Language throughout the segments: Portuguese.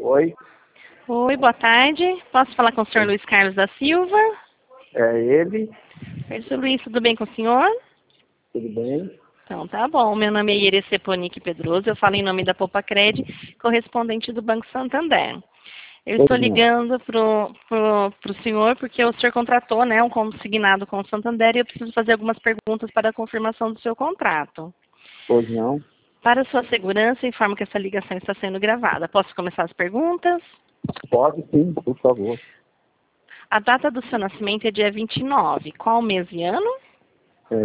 Oi, Oi, boa tarde. Posso falar com o senhor Luiz Carlos da Silva? é ele? Oi, senhor Luiz, tudo bem com o senhor? Tudo bem? Então, tá bom. Meu nome é Irecê Ponique Pedroso, eu falo em nome da Popacred, correspondente do Banco Santander. Eu estou Pois não. ligando pro senhor porque o senhor contratou, né, um consignado com o Santander e eu preciso fazer algumas perguntas para a confirmação do seu contrato. Pois não? Para sua segurança, informo que essa ligação está sendo gravada. Posso começar as perguntas? Pode sim, por favor. A data do seu nascimento é dia 29. Qual mês e ano? É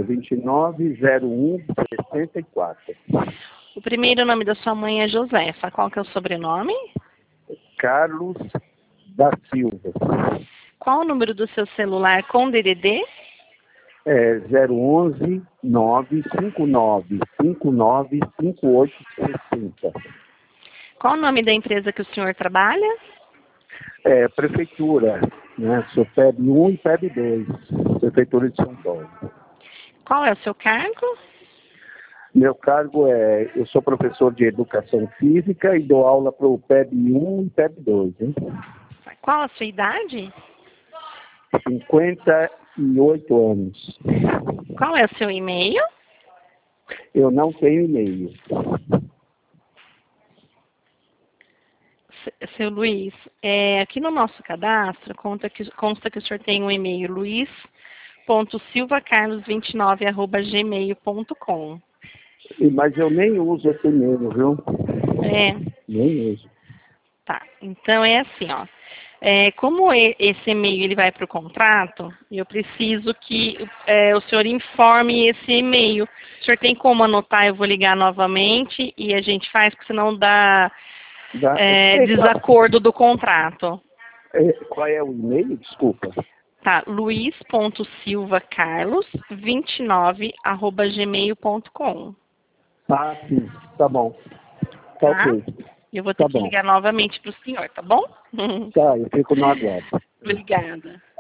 290164. O primeiro nome da sua mãe é Josefa. Qual que é o sobrenome? Carlos da Silva. Qual o número do seu celular com DDD? É 011 959 59 5860. Qual o nome da empresa que o senhor trabalha? É prefeitura, né? Sou PEB 1 e PEB 2. Prefeitura de São Paulo. Qual é o seu cargo? Meu cargo é, eu sou professor de educação física e dou aula para o PEB 1 e PEB 2, hein? Qual a sua idade? 58 anos. Qual é o seu e-mail? Eu não tenho e-mail. Seu Luiz, aqui no nosso cadastro consta que o senhor tem um e-mail luiz.silvacarlos29@gmail.com. Mas eu nem uso esse e-mail, viu? É, Nem uso. tá. Então é assim, ó. Como esse e-mail ele vai para o contrato, eu preciso que o senhor informe esse e-mail. O senhor tem como anotar? Eu vou ligar novamente e a gente faz, porque senão dá desacordo do contrato. Qual é o e-mail? Desculpa. Tá, luiz.silvacarlos29@gmail.com. Ah, sim. Tá bom. Tá Tá? ok. Eu vou ter Tá que bom. ligar novamente para o senhor, tá bom? Tá, eu fico no aguardo. Obrigada.